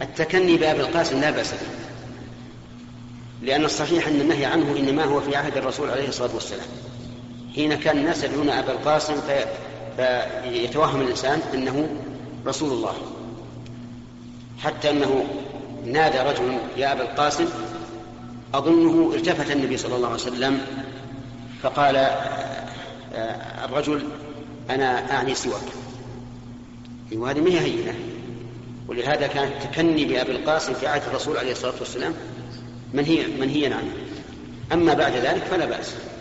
التكني بأبي القاسم لا بأس به، لأن الصحيح أن النهي عنه إنما هو في عهد الرسول عليه الصلاة والسلام، حين كان الناس يدعون أبا القاسم فيتوهم الإنسان أنه رسول الله، حتى أنه نادى رجل يا أبا القاسم، أظنه التفت النبي صلى الله عليه وسلم فقال الرجل أنا أعني سواك، وهذه ما هي هينة. ولهذا كان التكني بأبي القاسم في عهد الرسول عليه الصلاة والسلام منهيا عنه. أما بعد ذلك فلا بأس.